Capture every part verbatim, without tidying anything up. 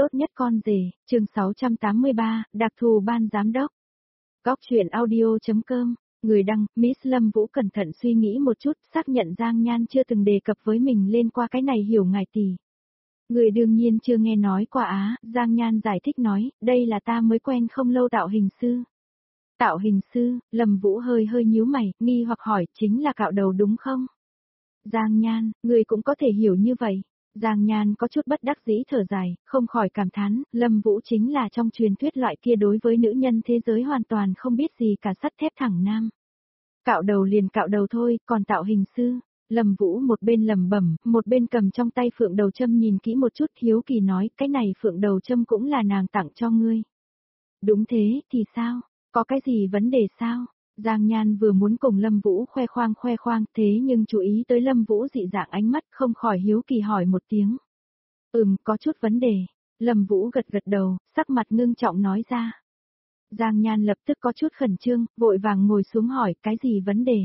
Tốt nhất con rể, chương sáu trăm tám mươi ba, đặc thù ban giám đốc. Góc truyện audio.com, người đăng, Miss Lâm Vũ cẩn thận suy nghĩ một chút, xác nhận Giang Nhan chưa từng đề cập với mình lên qua cái này hiểu ngài tỷ. Người đương nhiên chưa nghe nói qua á, Giang Nhan giải thích nói, đây là ta mới quen không lâu tạo hình sư. Tạo hình sư, Lâm Vũ hơi hơi nhíu mày, nghi hoặc hỏi, chính là cạo đầu đúng không? Giang Nhan, người cũng có thể hiểu như vậy. Giang Nhan có chút bất đắc dĩ thở dài, không khỏi cảm thán, Lâm Vũ chính là trong truyền thuyết loại kia đối với nữ nhân thế giới hoàn toàn không biết gì cả sắt thép thẳng nam. Cạo đầu liền cạo đầu thôi, còn tạo hình sư. Lâm Vũ một bên lẩm bẩm, một bên cầm trong tay phượng đầu châm nhìn kỹ một chút hiếu kỳ nói, cái này phượng đầu châm cũng là nàng tặng cho ngươi. Đúng thế, thì sao? Có cái gì vấn đề sao? Giang Nhan vừa muốn cùng Lâm Vũ khoe khoang khoe khoang thế nhưng chú ý tới Lâm Vũ dị dạng ánh mắt không khỏi hiếu kỳ hỏi một tiếng. Ừm, có chút vấn đề. Lâm Vũ gật gật đầu, sắc mặt ngưng trọng nói ra. Giang Nhan lập tức có chút khẩn trương, vội vàng ngồi xuống hỏi cái gì vấn đề.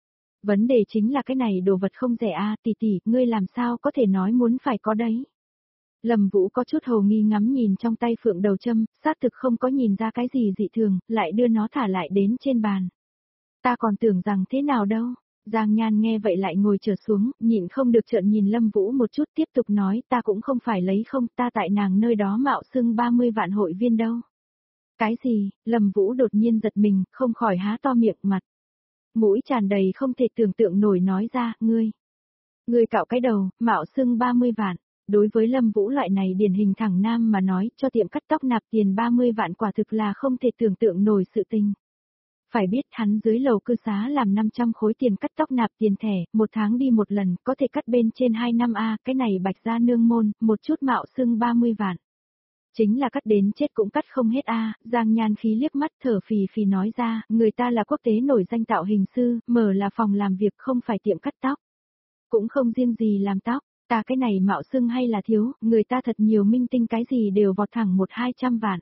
Vấn đề chính là cái này đồ vật không rẻ a, tỷ tỷ, ngươi làm sao có thể nói muốn phải có đấy. Lâm Vũ có chút hồ nghi ngắm nhìn trong tay phượng đầu châm, xác thực không có nhìn ra cái gì dị thường, lại đưa nó thả lại đến trên bàn. Ta còn tưởng rằng thế nào đâu. Giang Nhan nghe vậy lại ngồi trở xuống, nhịn không được trợn nhìn Lâm Vũ một chút tiếp tục nói ta cũng không phải lấy không, ta tại nàng nơi đó mạo xưng ba mươi vạn hội viên đâu. Cái gì? Lâm Vũ đột nhiên giật mình, không khỏi há to miệng mặt. Mũi tràn đầy không thể tưởng tượng nổi nói ra, ngươi. Ngươi cạo cái đầu, mạo xưng ba mươi vạn. Đối với Lâm Vũ loại này điển hình thẳng nam mà nói, cho tiệm cắt tóc nạp tiền ba mươi vạn quả thực là không thể tưởng tượng nổi sự tình. Phải biết hắn dưới lầu cư xá làm năm trăm khối tiền cắt tóc nạp tiền thẻ, một tháng đi một lần, có thể cắt bên trên hai năm a, cái này bạch gia nương môn, một chút mạo xưng ba mươi vạn. Chính là cắt đến chết cũng cắt không hết a, Giang Nhan khí liếc mắt thở phì phì nói ra, người ta là quốc tế nổi danh tạo hình sư, mở là phòng làm việc không phải tiệm cắt tóc. Cũng không riêng gì làm tóc, ta cái này mạo xưng hay là thiếu, người ta thật nhiều minh tinh cái gì đều vọt thẳng một hai trăm vạn.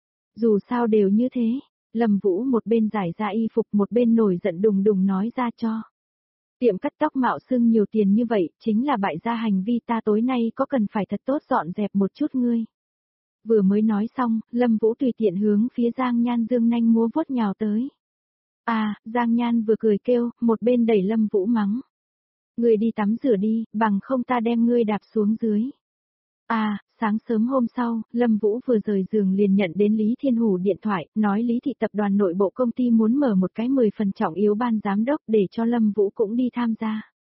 Dù sao đều như thế. Lâm Vũ một bên giải ra y phục một bên nổi giận đùng đùng nói ra cho. Tiệm cắt tóc mạo xưng nhiều tiền như vậy, chính là bại gia hành vi ta tối nay có cần phải thật tốt dọn dẹp một chút ngươi. Vừa mới nói xong, Lâm Vũ tùy tiện hướng phía Giang Nhan dương nanh múa vuốt nhào tới. À, Giang Nhan vừa cười kêu, một bên đẩy Lâm Vũ mắng. Ngươi đi tắm rửa đi, bằng không ta đem ngươi đạp xuống dưới. À, sáng sớm hôm sau, Lâm Vũ vừa rời giường liền nhận đến Lý Thiên Hủ điện thoại, nói Lý Thị tập đoàn nội bộ công ty muốn mở một cái mười phần trọng yếu ban giám đốc để cho Lâm Vũ cũng đi tham gia.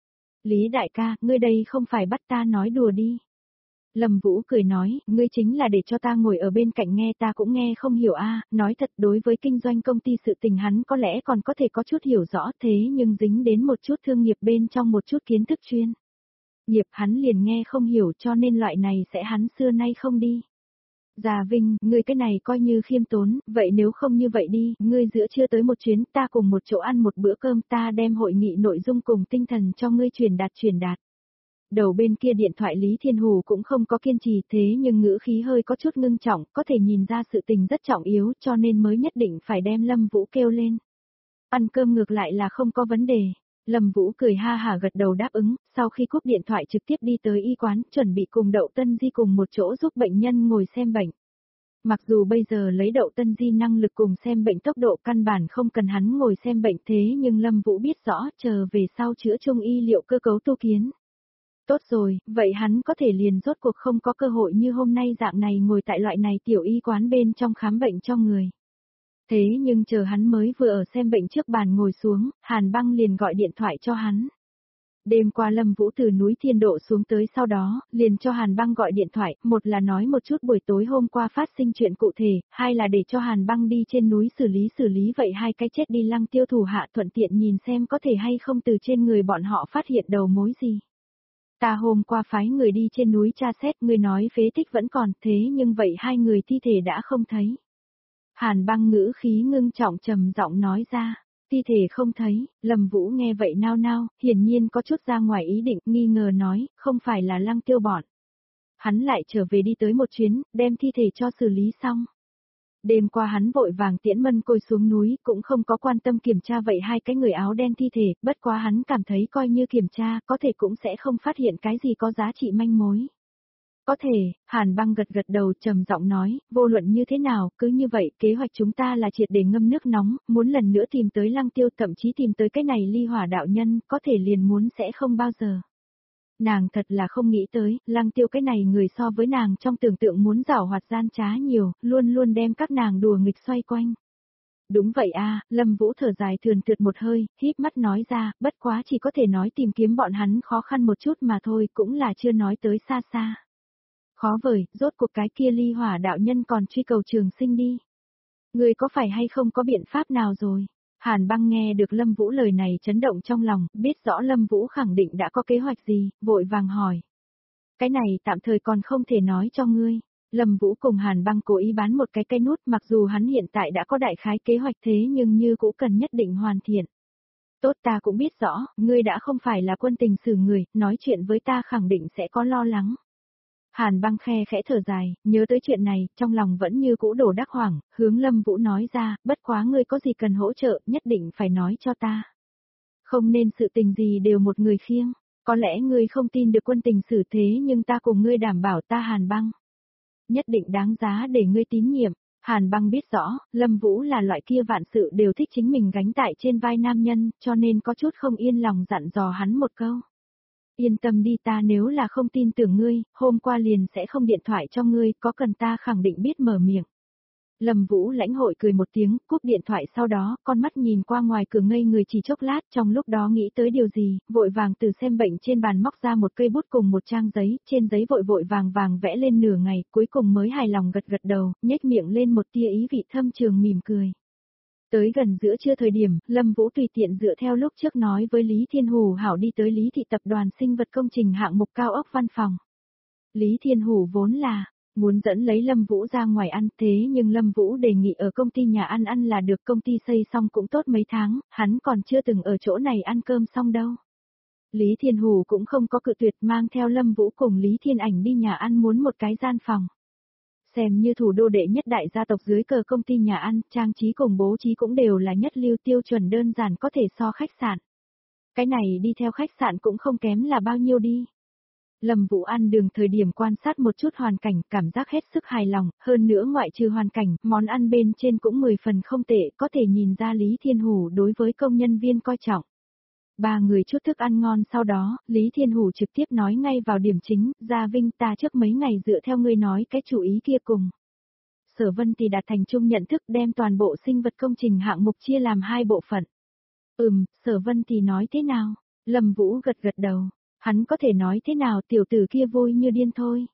Lý đại ca, ngươi đây không phải bắt ta nói đùa đi. Lâm Vũ cười nói, ngươi chính là để cho ta ngồi ở bên cạnh nghe ta cũng nghe không hiểu a, nói thật đối với kinh doanh công ty sự tình hắn có lẽ còn có thể có chút hiểu rõ thế nhưng dính đến một chút thương nghiệp bên trong một chút kiến thức chuyên. Nghiệp hắn liền nghe không hiểu cho nên loại này sẽ hắn xưa nay không đi. Già Vinh, ngươi cái này coi như khiêm tốn, vậy nếu không như vậy đi, ngươi giữa trưa tới một chuyến ta cùng một chỗ ăn một bữa cơm ta đem hội nghị nội dung cùng tinh thần cho ngươi truyền đạt truyền đạt. Đầu bên kia điện thoại Lý Thiên Hủ cũng không có kiên trì thế nhưng ngữ khí hơi có chút ngưng trọng, có thể nhìn ra sự tình rất trọng yếu cho nên mới nhất định phải đem Lâm Vũ kêu lên. Ăn cơm ngược lại là không có vấn đề. Lâm Vũ cười ha hả gật đầu đáp ứng, sau khi cúp điện thoại trực tiếp đi tới y quán, chuẩn bị cùng Đậu Tân Di cùng một chỗ giúp bệnh nhân ngồi xem bệnh. Mặc dù bây giờ lấy Đậu Tân Di năng lực cùng xem bệnh tốc độ căn bản không cần hắn ngồi xem bệnh thế nhưng Lâm Vũ biết rõ chờ về sau chữa trung y liệu cơ cấu tu kiến. Tốt rồi, vậy hắn có thể liền rốt cuộc không có cơ hội như hôm nay dạng này ngồi tại loại này tiểu y quán bên trong khám bệnh cho người. Thế nhưng chờ hắn mới vừa ở xem bệnh trước bàn ngồi xuống, Hàn Băng liền gọi điện thoại cho hắn. Đêm qua Lâm Vũ từ núi Thiên Độ xuống tới sau đó, liền cho Hàn Băng gọi điện thoại, một là nói một chút buổi tối hôm qua phát sinh chuyện cụ thể, hai là để cho Hàn Băng đi trên núi xử lý xử lý vậy hai cái chết đi Lăng Tiêu thủ hạ thuận tiện nhìn xem có thể hay không từ trên người bọn họ phát hiện đầu mối gì. Ta hôm qua phái người đi trên núi tra xét, người nói phế tích vẫn còn, thế nhưng vậy hai người thi thể đã không thấy. Hàn Băng ngữ khí ngưng trọng trầm giọng nói ra, thi thể không thấy, Lâm Vũ nghe vậy nao nao, hiển nhiên có chút ra ngoài ý định, nghi ngờ nói, không phải là Lăng Tiêu bọn. Hắn lại trở về đi tới một chuyến, đem thi thể cho xử lý xong. Đêm qua hắn vội vàng tiễn Mân Côi xuống núi, cũng không có quan tâm kiểm tra vậy hai cái người áo đen thi thể, bất quá hắn cảm thấy coi như kiểm tra, có thể cũng sẽ không phát hiện cái gì có giá trị manh mối. Có thể, Hàn Băng gật gật đầu trầm giọng nói, vô luận như thế nào, cứ như vậy, kế hoạch chúng ta là triệt để ngâm nước nóng, muốn lần nữa tìm tới Lăng Tiêu, thậm chí tìm tới cái này ly hỏa đạo nhân, có thể liền muốn sẽ không bao giờ. Nàng thật là không nghĩ tới, Lăng Tiêu cái này người so với nàng trong tưởng tượng muốn giảo hoạt gian trá nhiều, luôn luôn đem các nàng đùa nghịch xoay quanh. Đúng vậy a, Lâm Vũ thở dài thườn thượt một hơi, híp mắt nói ra, bất quá chỉ có thể nói tìm kiếm bọn hắn khó khăn một chút mà thôi, cũng là chưa nói tới xa xa. Khó vời, rốt cuộc cái kia ly hỏa đạo nhân còn truy cầu Trường Sinh đi. Người có phải hay không có biện pháp nào rồi? Hàn Băng nghe được Lâm Vũ lời này chấn động trong lòng, biết rõ Lâm Vũ khẳng định đã có kế hoạch gì, vội vàng hỏi. Cái này tạm thời còn không thể nói cho ngươi. Lâm Vũ cùng Hàn Băng cố ý bán một cái cây nút, mặc dù hắn hiện tại đã có đại khái kế hoạch thế nhưng như cũng cần nhất định hoàn thiện. Tốt, ta cũng biết rõ, ngươi đã không phải là quân tình xử người, nói chuyện với ta khẳng định sẽ có lo lắng. Hàn Băng khe khẽ thở dài, nhớ tới chuyện này, trong lòng vẫn như cũ đổ đắc hoảng, hướng Lâm Vũ nói ra, bất quá ngươi có gì cần hỗ trợ, nhất định phải nói cho ta. Không nên sự tình gì đều một người khiêng, có lẽ ngươi không tin được quân tình xử thế nhưng ta cùng ngươi đảm bảo ta Hàn Băng. Nhất định đáng giá để ngươi tín nhiệm. Hàn Băng biết rõ, Lâm Vũ là loại kia vạn sự đều thích chính mình gánh tại trên vai nam nhân, cho nên có chút không yên lòng dặn dò hắn một câu. Yên tâm đi, ta nếu là không tin tưởng ngươi, hôm qua liền sẽ không điện thoại cho ngươi, có cần ta khẳng định biết mở miệng. Lâm Vũ lãnh hội cười một tiếng, cúp điện thoại sau đó, con mắt nhìn qua ngoài cửa ngây người chỉ chốc lát, trong lúc đó nghĩ tới điều gì, vội vàng từ xem bệnh trên bàn móc ra một cây bút cùng một trang giấy, trên giấy vội vội vàng vàng vẽ lên nửa ngày, cuối cùng mới hài lòng gật gật đầu, nhếch miệng lên một tia ý vị thâm trường mỉm cười. Tới gần giữa trưa thời điểm, Lâm Vũ tùy tiện dựa theo lúc trước nói với Lý Thiên Hủ hảo đi tới Lý Thị Tập đoàn sinh vật công trình hạng mục cao ốc văn phòng. Lý Thiên Hủ vốn là muốn dẫn lấy Lâm Vũ ra ngoài ăn, thế nhưng Lâm Vũ đề nghị ở công ty nhà ăn ăn là được, công ty xây xong cũng tốt mấy tháng, hắn còn chưa từng ở chỗ này ăn cơm xong đâu. Lý Thiên Hủ cũng không có cự tuyệt, mang theo Lâm Vũ cùng Lý Thiên Ảnh đi nhà ăn muốn một cái gian phòng. Xem như thủ đô đệ nhất đại gia tộc dưới cờ công ty nhà ăn, trang trí cùng bố trí cũng đều là nhất lưu tiêu chuẩn đơn giản có thể so khách sạn. Cái này đi theo khách sạn cũng không kém là bao nhiêu đi. Lâm Vũ ăn đường thời điểm quan sát một chút hoàn cảnh, cảm giác hết sức hài lòng, hơn nữa ngoại trừ hoàn cảnh, món ăn bên trên cũng mười phần không tệ, có thể nhìn ra Lý Thiên Hủ đối với công nhân viên coi trọng. Ba người chút thức ăn ngon sau đó, Lý Thiên Hủ trực tiếp nói ngay vào điểm chính, Gia Vinh, ta trước mấy ngày dựa theo ngươi nói cái chủ ý kia cùng. Sở Vân thì đạt thành chung nhận thức đem toàn bộ sinh vật công trình hạng mục chia làm hai bộ phận. Ừm, Sở Vân thì nói thế nào? Lâm Vũ gật gật đầu, hắn có thể nói thế nào, tiểu tử kia vui như điên thôi.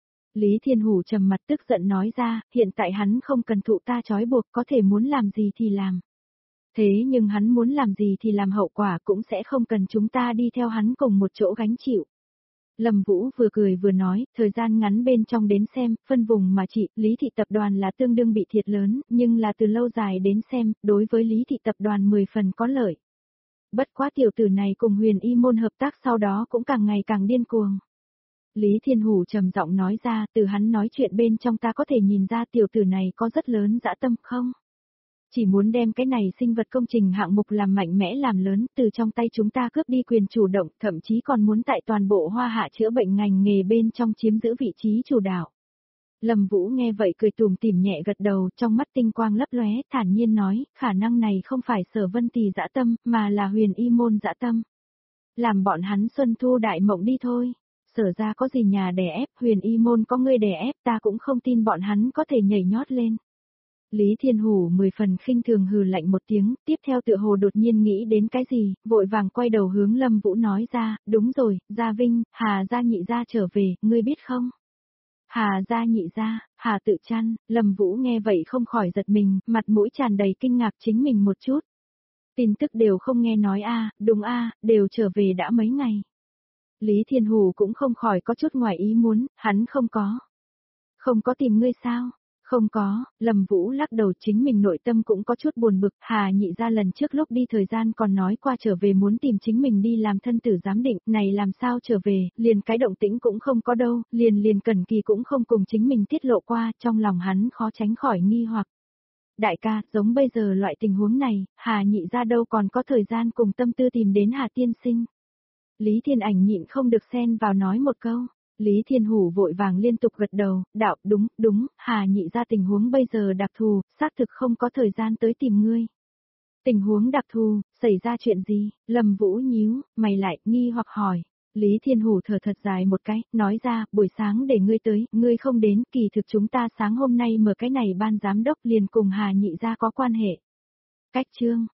Lý Thiên Hủ trầm mặt tức giận nói ra, hiện tại hắn không cần thụ ta trói buộc, có thể muốn làm gì thì làm. Thế nhưng hắn muốn làm gì thì làm, hậu quả cũng sẽ không cần chúng ta đi theo hắn cùng một chỗ gánh chịu. Lâm Vũ vừa cười vừa nói, thời gian ngắn bên trong đến xem, phân vùng mà chị, Lý Thị Tập đoàn là tương đương bị thiệt lớn, nhưng là từ lâu dài đến xem, đối với Lý Thị Tập đoàn mười phần có lợi. Bất quá tiểu tử này cùng Huyền Y Môn hợp tác sau đó cũng càng ngày càng điên cuồng. Lý Thiên Hủ trầm giọng nói ra, từ hắn nói chuyện bên trong ta có thể nhìn ra tiểu tử này có rất lớn dã tâm không? Chỉ muốn đem cái này sinh vật công trình hạng mục làm mạnh mẽ làm lớn, từ trong tay chúng ta cướp đi quyền chủ động, thậm chí còn muốn tại toàn bộ Hoa Hạ chữa bệnh ngành nghề bên trong chiếm giữ vị trí chủ đạo. Lâm Vũ nghe vậy cười tủm tỉm nhẹ gật đầu, trong mắt tinh quang lấp lóe, thản nhiên nói, khả năng này không phải Sở Vân Tì dã tâm, mà là Huyền Y Môn dã tâm. Làm bọn hắn xuân thu đại mộng đi thôi. Sở ra có gì nhà đè ép, Huyền Y Môn có người đè ép, ta cũng không tin bọn hắn có thể nhảy nhót lên. Lý Thiên Hủ mười phần khinh thường hừ lạnh một tiếng, tiếp theo tựa hồ đột nhiên nghĩ đến cái gì, vội vàng quay đầu hướng Lâm Vũ nói ra, đúng rồi, Gia Vinh, Hà gia nhị gia trở về, ngươi biết không? Hà gia nhị gia, Hà Tự Trăn, Lâm Vũ nghe vậy không khỏi giật mình, mặt mũi tràn đầy kinh ngạc chính mình một chút. Tin tức đều không nghe nói a, đúng a, đều trở về đã mấy ngày. Lý Thiên Hủ cũng không khỏi có chút ngoài ý muốn, hắn không có. Không có tìm ngươi sao? Không có, Lâm Vũ lắc đầu, chính mình nội tâm cũng có chút buồn bực, Hà nhị ra lần trước lúc đi thời gian còn nói qua trở về muốn tìm chính mình đi làm thân tử giám định, này làm sao trở về, liền cái động tĩnh cũng không có đâu, liền liền Cẩn Kỳ cũng không cùng chính mình tiết lộ qua, trong lòng hắn khó tránh khỏi nghi hoặc. Đại ca, giống bây giờ loại tình huống này, Hà nhị ra đâu còn có thời gian cùng tâm tư tìm đến Hà tiên sinh. Lý Thiên Ảnh nhịn không được xen vào nói một câu. Lý Thiên Hủ vội vàng liên tục gật đầu, đạo, đúng, đúng, Hà nhị ra tình huống bây giờ đặc thù, xác thực không có thời gian tới tìm ngươi. Tình huống đặc thù, xảy ra chuyện gì? Lâm Vũ nhíu, mày lại, nghi hoặc hỏi. Lý Thiên Hủ thở thật dài một cái, nói ra, buổi sáng để ngươi tới, ngươi không đến, kỳ thực chúng ta sáng hôm nay mở cái này ban giám đốc liền cùng Hà nhị ra có quan hệ. Cách chương,